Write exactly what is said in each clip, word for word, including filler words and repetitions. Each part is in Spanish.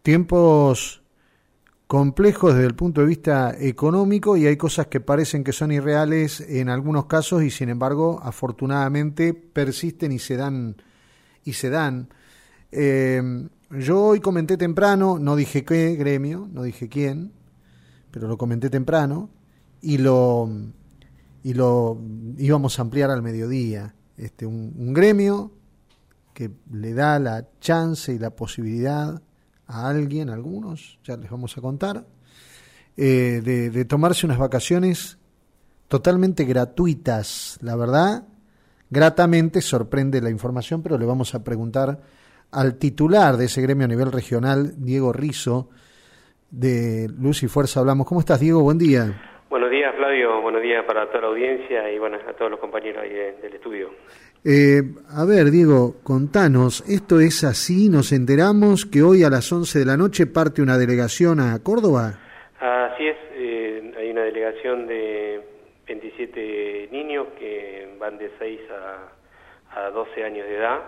tiempos complejos desde el punto de vista económico y hay cosas que parecen que son irreales en algunos casos y sin embargo afortunadamente persisten y se dan y se dan. Eh, yo hoy comenté temprano, no dije qué gremio, no dije quién, pero lo comenté temprano y lo y lo íbamos a ampliar al mediodía. Este, un, un gremio que le da la chance y la posibilidad a alguien, a algunos, ya les vamos a contar, eh, de, de tomarse unas vacaciones totalmente gratuitas. La verdad, gratamente sorprende la información, pero le vamos a preguntar al titular de ese gremio a nivel regional, Diego Rizzo, de Luz y Fuerza Hablamos. ¿Cómo estás, Diego? Buen día. Buenos días, Flavio. Buenos días para toda la audiencia y bueno, a todos los compañeros ahí de, del estudio. Eh, a ver, Diego, contanos, ¿esto es así? ¿Nos enteramos que hoy a las once de la noche parte una delegación a Córdoba? Así es, eh, hay una delegación de veintisiete niños que van de seis a, a doce años de edad,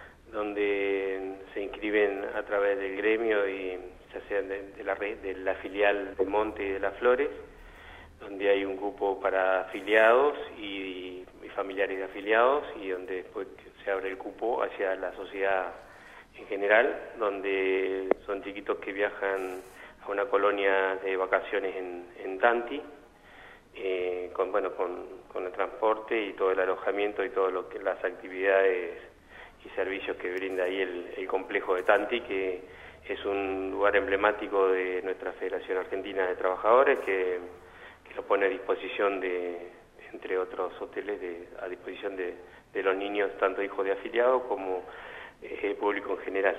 donde se inscriben a través del gremio y ya sea de, de, la, de la filial de Monte y de Las Flores, donde hay un grupo para afiliados y, y familiares de afiliados y donde después se abre el cupo hacia la sociedad en general, donde son chiquitos que viajan a una colonia de vacaciones en, en Tanti, eh, con bueno con, con el transporte y todo el alojamiento y todo lo que las actividades y servicios que brinda ahí el, el complejo de Tanti, que es un lugar emblemático de nuestra Federación Argentina de Trabajadores que que lo pone a disposición de, entre otros hoteles, de, a disposición de, de los niños, tanto hijos de afiliados como eh, público en general.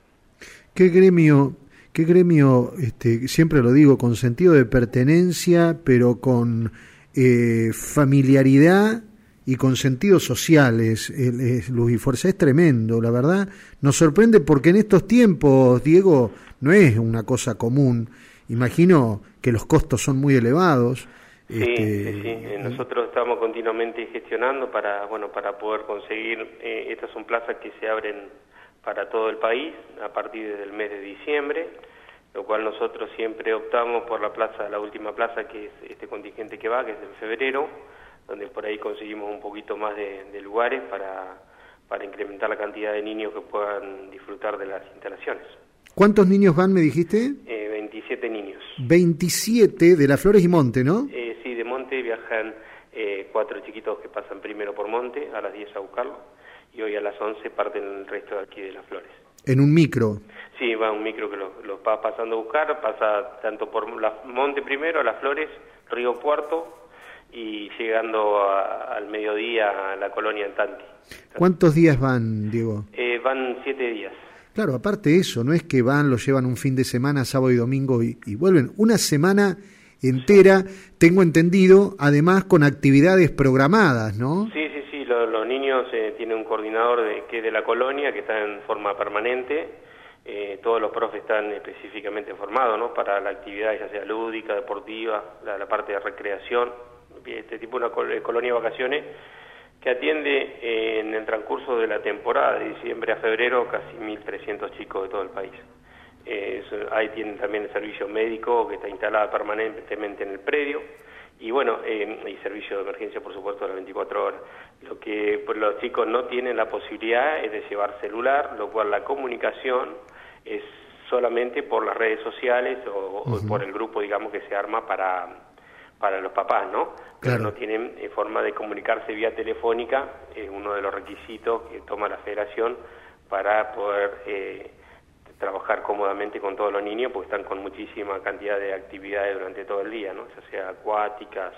¿Qué gremio, qué gremio, este, siempre lo digo, con sentido de pertenencia, pero con eh, familiaridad y con sentidos sociales? Es, es, Luz y Fuerza, es tremendo, la verdad. Nos sorprende porque en estos tiempos, Diego, no es una cosa común. Imagino que los costos son muy elevados. Sí, este... sí, sí. Nosotros estamos continuamente gestionando para, bueno, para poder conseguir. Eh, estas son plazas que se abren para todo el país a partir del mes de diciembre, lo cual nosotros siempre optamos por la plaza, la última plaza, que es este contingente que va, que es en febrero, donde por ahí conseguimos un poquito más de, de lugares para, para incrementar la cantidad de niños que puedan disfrutar de las instalaciones. ¿Cuántos niños van, me dijiste? Eh, veintisiete niños. veintisiete de Las Flores y Monte, ¿no? Eh, sí, de Monte viajan eh, cuatro chiquitos que pasan primero por Monte, a las diez a buscarlo, y hoy a las once parten el resto de aquí de Las Flores. ¿En un micro? Sí, va un micro que los lo va pasando a buscar, pasa tanto por la, Monte primero, a Las Flores, Río Puerto, y llegando a, al mediodía a la colonia en Tanti. ¿Cuántos días van, Diego? Eh, van siete días. Claro, aparte de eso, no es que van, lo llevan un fin de semana, sábado y domingo y, y vuelven. Una semana entera, tengo entendido, además con actividades programadas, ¿no? Sí, sí, sí, los, los niños eh, tienen un coordinador de, que es de la colonia, que está en forma permanente. Eh, todos los profes están específicamente formados, ¿no? Para la actividad, ya sea lúdica, deportiva, la, la parte de recreación. Este tipo de una col- colonia de vacaciones que atiende eh, en el transcurso de la temporada, de diciembre a febrero, casi mil trescientos chicos de todo el país. Eh, eso, ahí tienen también el servicio médico, que está instalado permanentemente en el predio, y bueno, eh, y servicio de emergencia, por supuesto, a las veinticuatro horas. Lo que pues, los chicos no tienen la posibilidad es de llevar celular, lo cual la comunicación es solamente por las redes sociales o, uh-huh. o por el grupo, digamos, que se arma para... para los papás, ¿no? Pero claro. No tienen eh, forma de comunicarse vía telefónica, es eh, uno de los requisitos que toma la federación para poder eh, trabajar cómodamente con todos los niños, porque están con muchísima cantidad de actividades durante todo el día, ¿no? Ya sea acuáticas,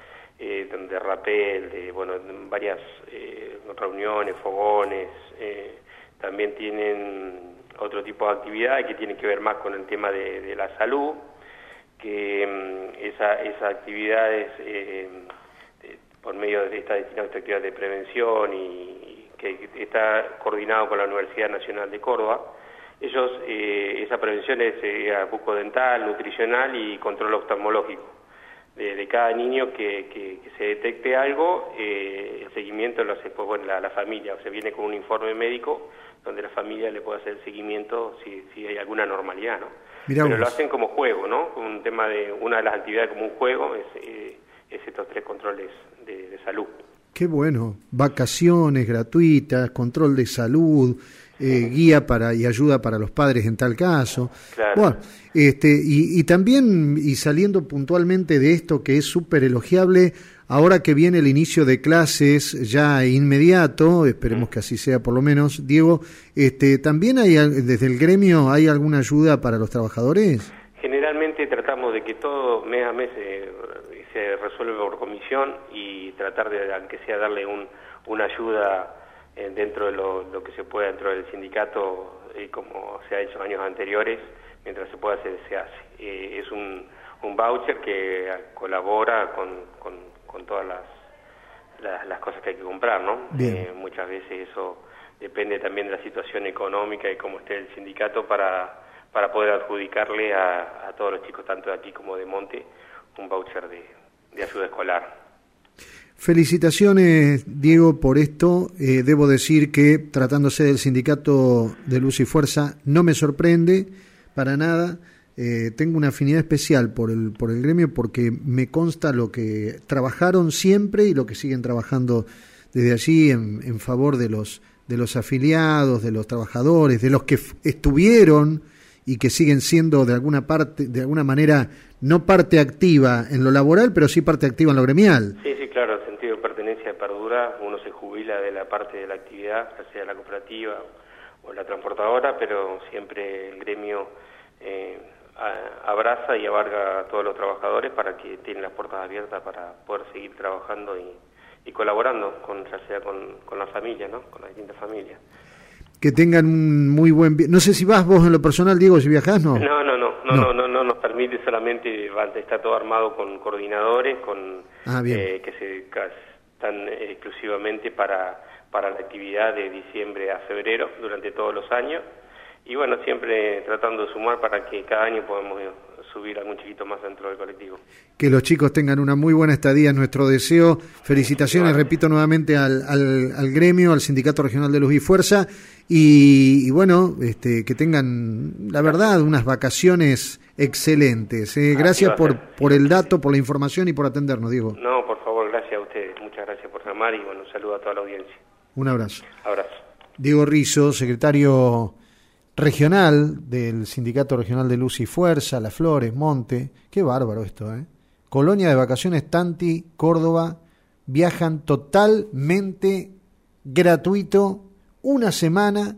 eh, de rapel, de, bueno, varias eh, reuniones, fogones, eh, también tienen otro tipo de actividades que tienen que ver más con el tema de, de la salud, que um, esa, esas actividades, eh, eh, por medio de esta destinada actividad de prevención y, y que está coordinado con la Universidad Nacional de Córdoba, ellos, eh, esa prevención es eh, bucodental, nutricional y control oftalmológico. De, de cada niño que, que, que se detecte algo, eh, el seguimiento lo hace pues, bueno, la, la familia, o sea, viene con un informe médico donde la familia le pueda hacer el seguimiento si, si hay alguna normalidad, ¿no? Mirá Pero vos. lo hacen como juego, ¿no? Un tema de, una de las actividades como un juego es, eh, es estos tres controles de, de salud. Qué bueno, vacaciones gratuitas, control de salud, eh, guía para y ayuda para los padres en tal caso. Claro. Bueno, este, y, y también, y saliendo puntualmente de esto que es súper elogiable, ahora que viene el inicio de clases ya inmediato, esperemos que así sea por lo menos, Diego, este, ¿también hay desde el gremio hay alguna ayuda para los trabajadores? Generalmente tratamos de que todo mes a mes eh, se resuelve por comisión y tratar de, aunque sea, darle un, una ayuda eh, dentro de lo, lo que se pueda dentro del sindicato, eh, como se ha hecho en años anteriores, mientras se pueda hacer, se hace. Eh, es un, un voucher que colabora con, con, con todas las, las, las cosas que hay que comprar, ¿no? Eh, muchas veces eso depende también de la situación económica y cómo esté el sindicato para, para poder adjudicarle a, a todos los chicos, tanto de aquí como de Monte, un voucher de, de ayuda escolar. Felicitaciones, Diego, por esto. Eh, debo decir que, tratándose del sindicato de Luz y Fuerza, no me sorprende para nada. Eh, tengo una afinidad especial por el por el gremio porque me consta lo que trabajaron siempre y lo que siguen trabajando desde allí en, en favor de los de los afiliados, de los trabajadores, de los que f- estuvieron y que siguen siendo de alguna parte, de alguna manera, no parte activa en lo laboral, pero sí parte activa en lo gremial. Sí, sí, claro, el sentido de pertenencia perdura. Uno se jubila de la parte de la actividad, ya sea la cooperativa o la transportadora, pero siempre el gremio eh, a, abraza y abarca a todos los trabajadores para que tienen las puertas abiertas para poder seguir trabajando y, y colaborando, con, ya sea con, con la familia, ¿no? Con las distintas familias. Que tengan un muy buen... vi- No sé si vas vos en lo personal, Diego, si viajás, ¿no? No, no, no, no, No. no, no, no nos permite solamente, va- está todo armado con coordinadores, con Ah, bien. eh, que se ca- están eh, exclusivamente para, para la actividad de diciembre a febrero durante todos los años. Y bueno, siempre tratando de sumar para que cada año podamos eh, subir algún chiquito más dentro del colectivo. Que los chicos tengan una muy buena estadía, es nuestro deseo. Felicitaciones, repito nuevamente, al, al, al gremio, al Sindicato Regional de Luz y Fuerza, y, y bueno, este, que tengan, la verdad, unas vacaciones excelentes. Eh. Gracias por, por el dato, por la información y por atendernos, Diego. No, por favor, gracias a ustedes. Muchas gracias por llamar y bueno, un saludo a toda la audiencia. Un abrazo. Abrazo. Diego Rizzo, secretario regional del Sindicato Regional de Luz y Fuerza, Las Flores, Monte. Qué bárbaro esto, ¿eh? Colonia de vacaciones Tanti, Córdoba, viajan totalmente gratuito, una semana,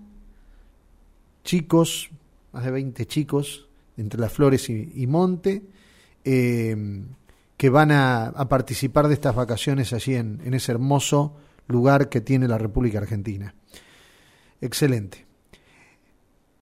chicos, más de veinte chicos, entre Las Flores y, y Monte, eh, que van a, a participar de estas vacaciones allí en, en ese hermoso lugar que tiene la República Argentina. Excelente.